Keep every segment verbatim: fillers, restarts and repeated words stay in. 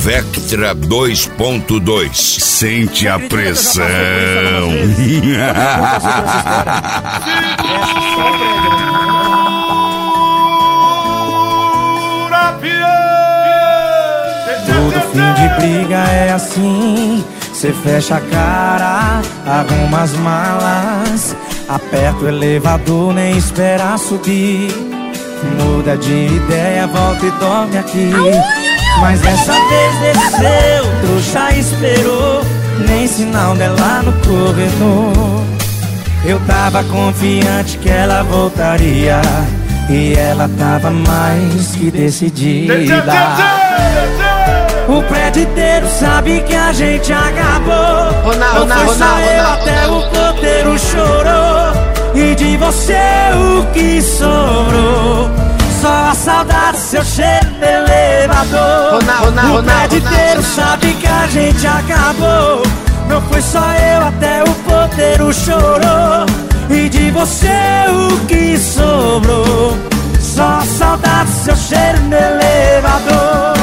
Vectra dois ponto dois. Sente a pressão. Todo fim de briga é assim. Cê fecha a cara, arruma as malas, aperta o elevador, nem espera subir. Muda de ideia, volta e dorme aqui. Mas dessa vez desceu, trouxa esperou, nem sinal dela no corredor. Eu tava confiante que ela voltaria, e ela tava mais que decidida. O prédio inteiro sabe que a gente acabou. Não foi só eu, até o porteiro chorou. E de você o que sobrou? Só a saudade, seu cheiro de elevador. O prédio inteiro sabe que a gente acabou. Não foi só eu, até o porteiro chorou. E de você o que sobrou? Só a saudade, seu cheiro de elevador.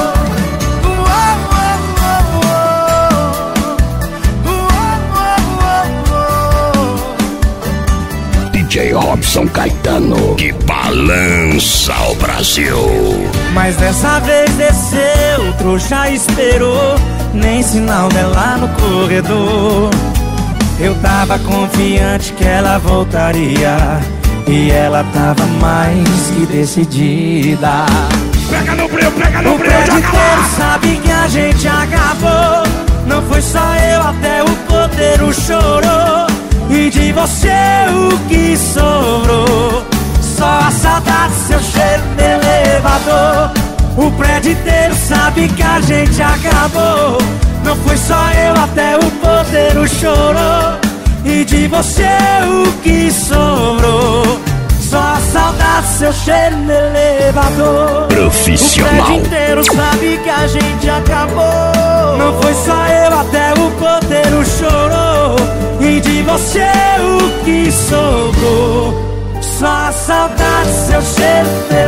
D J Robson Caetano, que balança o Brasil. Mas dessa vez desceu, trouxa esperou, nem sinal dela no corredor. Eu tava confiante que ela voltaria, e ela tava mais que decidida. Pega no breu, pega no o breu, prédio inteiro sabe que a gente acabou. Não foi só eu, até o porteiro chorou. E de você o que sobrou? Só a saudade, seu cheiro de elevador. O prédio inteiro sabe que a gente acabou. Não foi só eu, até o porteiro chorou. E de você o que sobrou? Só a saudade, seu cheiro de elevador. Profissional. O prédio inteiro sabe que a gente acabou. Não foi só eu, até o porteiro chorou. E de você o que sobrou? Só a saudade, seu cheiro de